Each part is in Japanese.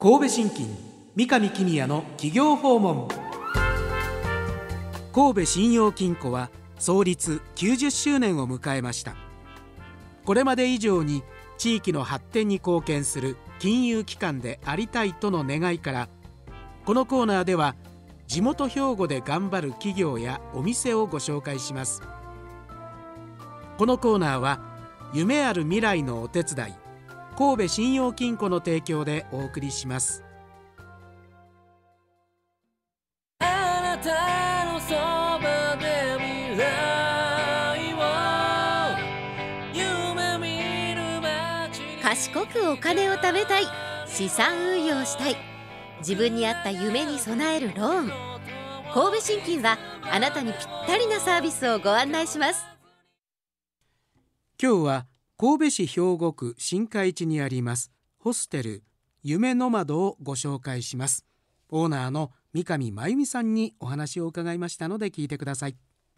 神戸信金三上公也の企業訪問。神戸信用金庫は創立90周年を迎えました。これまで以上に地域の発展に貢献する金融機関でありたいとの願いから、このコーナーでは地元兵庫で頑張る企業やお店をご紹介します。このコーナーは夢ある未来のお手伝い、神戸信用金庫の提供でお送りします。 あなたのそばで未来を夢見る街、 賢くお金を貯めたい、資産運用したい、自分に合った夢に備えるローン。神戸信金はあなたにぴったりなサービスをご案内します。 今日は神戸市兵庫区新海地にありますホステル夢の窓をご紹介します。オーナーの三上真由美さんにお話を伺いましたので聞いてください。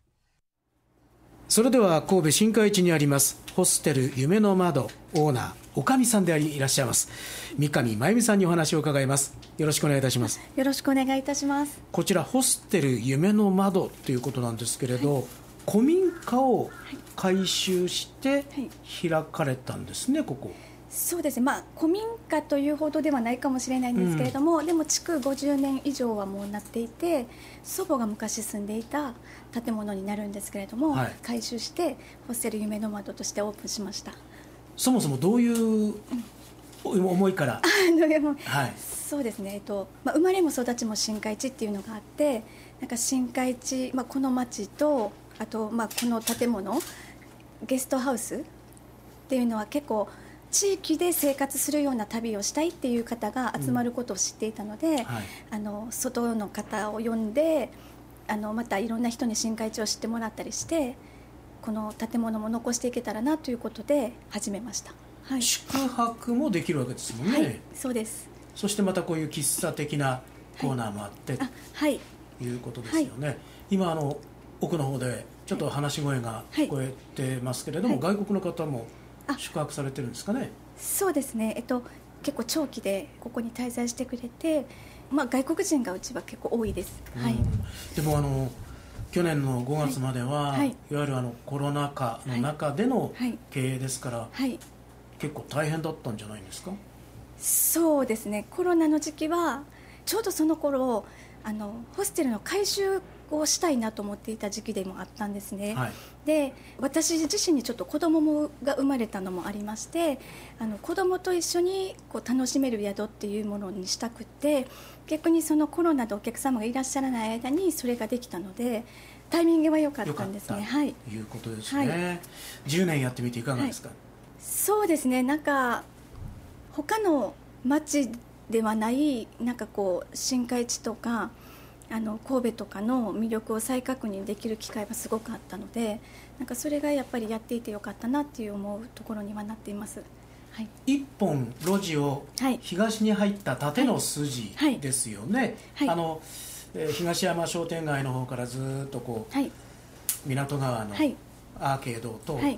それでは神戸新海地にありますホステル夢の窓オーナーおかみさんでいらっしゃいます三上真由美さんにお話を伺います。よろしくお願いいたします。 よろしくお願いいたします。 こちらホステル夢の窓ということなんですけれど、古民家を改修して開かれたんですね、ここ。 そうですね、古民家というほどではないかもしれないんですけれども、でも築50年以上はもうなっていて、祖母が昔住んでいた建物になるんですけれども、改修してホステル夢の窓としてオープンしました。 そもそもどういう思いから、 そうですね、生まれも育ちも新海地っていうのがあって、なんか新海地、この町とあと、この建物ゲストハウスっていうのは結構地域で生活するような旅をしたいっていう方が集まることを知っていたので、外の方を呼んでまたいろんな人に新海地を知ってもらったりして、この建物も残していけたらなということで始めました。 宿泊もできるわけですもんね。 そうです。 そしてまたこういう喫茶的なコーナーもあって、ということですよね。今奥の方でちょっと話し声が聞こえてますけれども、外国の方も宿泊されてるんですかね。 そうですね、結構長期でここに滞在してくれて、外国人がうちは結構多いです。 でも去年の5月までは、いわゆるコロナ禍の中での経営ですから、結構大変だったんじゃないんですか。 そうですね、コロナの時期はちょうどその頃ホステルの改修をしたいなと思っていた時期でもあったんですね。で、私自身にちょっと子供が生まれたのもありまして、子供と一緒に楽しめる宿っていうものにしたくて、逆にそのコロナでお客様がいらっしゃらない間にそれができたので、タイミングは良かったんですね。 ということですね。10年やってみていかがですか。 そうですね、なんか他の町ではない新海地とか神戸とかの魅力を再確認できる機会がすごくあったので、なんかそれがやっぱりやっていてよかったなっていう思うところにはなっています。 一本路地を東に入った縦の筋ですよね。東山商店街の方からずっと港川のアーケードを通って、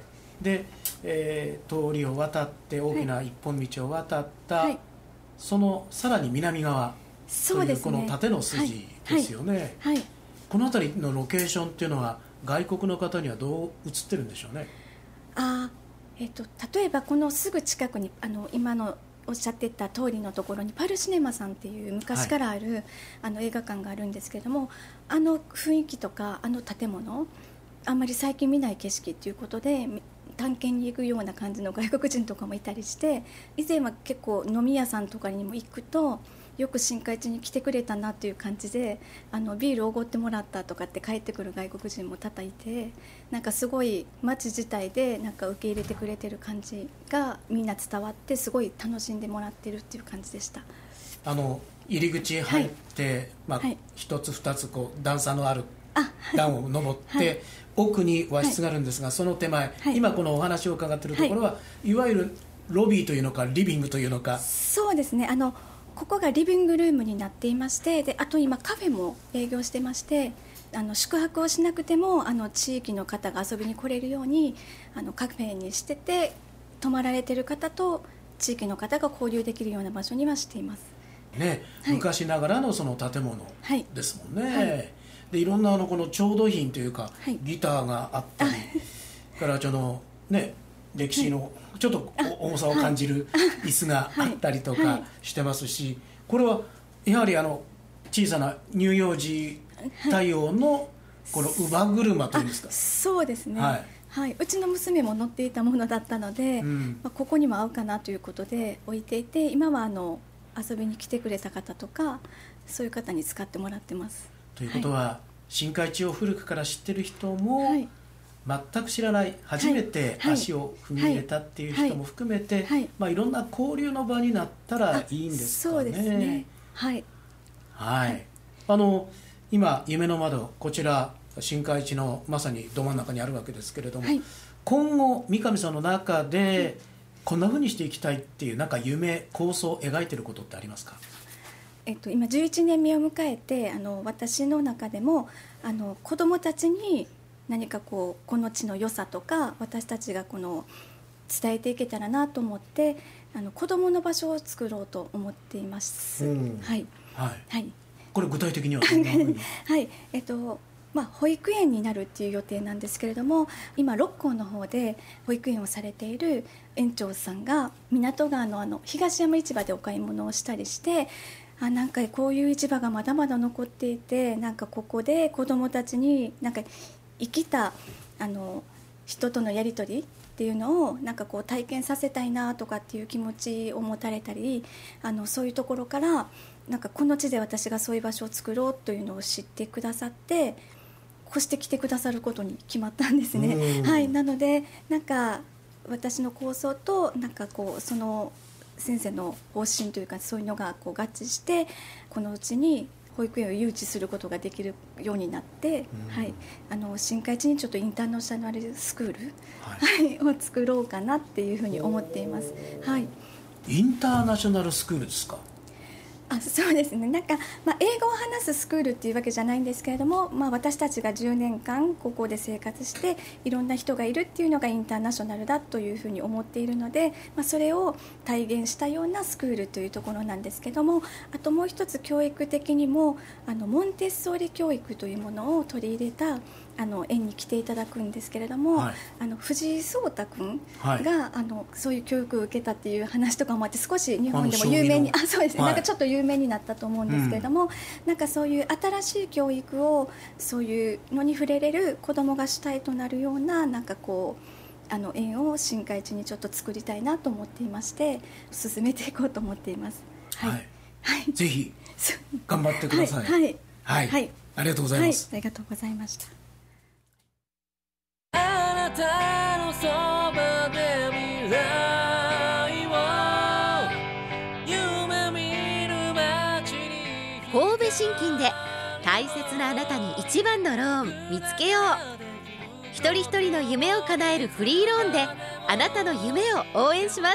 で、通りを渡って大きな一本道を渡った、そのさらに南側というこの縦の筋ですよね。この辺りのロケーションっていうのは外国の方にはどう映ってるんでしょうね。 例えばこのすぐ近くに今のおっしゃってた通りのところにパルシネマさんっていう昔からある、映画館があるんですけれども、雰囲気とか建物あんまり最近見ない景色ということで探検に行くような感じの外国人とかもいたりして、以前は結構飲み屋さんとかにも行くとよく新海地に来てくれたなという感じで、ビールおごってもらったとかって帰ってくる外国人も多々いて、なんかすごい街自体でなんか受け入れてくれてる感じがみんな伝わって、すごい楽しんでもらってるっていう感じでした。 入り口入って、一つ二つ段差のある段を登って、奥に和室があるんですが、その手前、今このお話を伺っているところは、いわゆるロビーというのかリビングというのか。 そうですね、ここがリビングルームになっていまして、であと今カフェも営業してまして、宿泊をしなくても地域の方が遊びに来れるようにカフェにしてて、泊まられてる方と地域の方が交流できるような場所にはしていますね、はい、昔ながらのその建物ですもんね、はい、でいろんなこの調度品というか、はい、ギターがあったりからね、歴史のちょっと重さを感じる椅子があったりとかしてますし、これはやはり小さな乳幼児対応のこの乳母車というんですか。 そうですね、はいはい、うちの娘も乗っていたものだったので、ここにも合うかなということで置いていて、今は遊びに来てくれた方とかそういう方に使ってもらってます。 ということは、はい、新海地を古くから知ってる人も、はい、全く知らない初めて足を踏み入れたっていう人も含めて、いろんな交流の場になったらいいんですかね。 そうですね、はい、 はい、今夢の窓、こちら新海地のまさにど真ん中にあるわけですけれども、はい、今後三上さんの中でこんな風にしていきたいっていうなんか夢構想を描いてることってありますか？ 今11年目を迎えて私の中でも子どもたちに何かこの地の良さとか私たちが伝えていけたらなと思って子どもの場所を作ろうと思っています、はいはいはい、これ具体的にはどんな風にはい保育園になるっていう予定なんですけれども、今六甲の方で保育園をされている園長さんが港川の東山市場でお買い物をしたりして、なんかこういう市場がまだまだ残っていて、なんかここで子どもたちになんか生きた人とのやり取りっていうのをなんか体験させたいなとかっていう気持ちを持たれたり、そういうところからなんかこの地で私がそういう場所を作ろうというのを知ってくださって、越してきてくださることに決まったんですね、はい、なのでなんか私の構想となんかその先生の方針というかそういうのが合致して、このうちに保育園を誘致することができるようになって、はい、新海地にちょっとインターナショナルスクール、はいはい、を作ろうかなっていうふうに思っています、はい、 インターナショナルスクールですか？ そうですね、なんか、英語を話すスクールっていうわけじゃないんですけれども、私たちが10年間ここで生活していろんな人がいるっていうのがインターナショナルだというふうに思っているので、それを体現したようなスクールというところなんですけども、あともう一つ教育的にもモンテッソーリ教育というものを取り入れた園に来ていただくんですけれども、はい、藤井聡太君が、はい、そういう教育を受けたっていう話とかもあって、少し日本でも有名にそうですね、はい、なんかちょっと有名になったと思うんですけれども、なんかそういう新しい教育をそういうのに触れれる子どもが主体となるようななんか園を新海地にちょっと作りたいなと思っていまして、進めていこうと思っています。はい、 はい、ぜひ頑張ってください。 はい、 はいはい、ありがとうございます。 ありがとうございました。 あなたのそばで未来を夢見る街に。 神戸信金で大切なあなたに一番のローン見つけよう。一人一人の夢を叶えるフリーローンであなたの夢を応援します。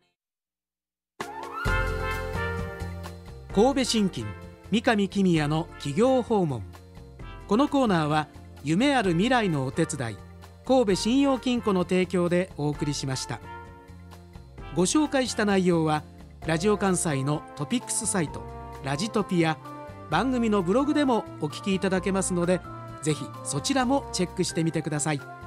神戸信金三上公也の企業訪問。このコーナーは夢ある未来のお手伝い、神戸信用金庫の提供でお送りしました。ご紹介した内容はラジオ関西のトピックスサイトラジトピや番組のブログでもお聞きいただけますので、ぜひそちらもチェックしてみてください。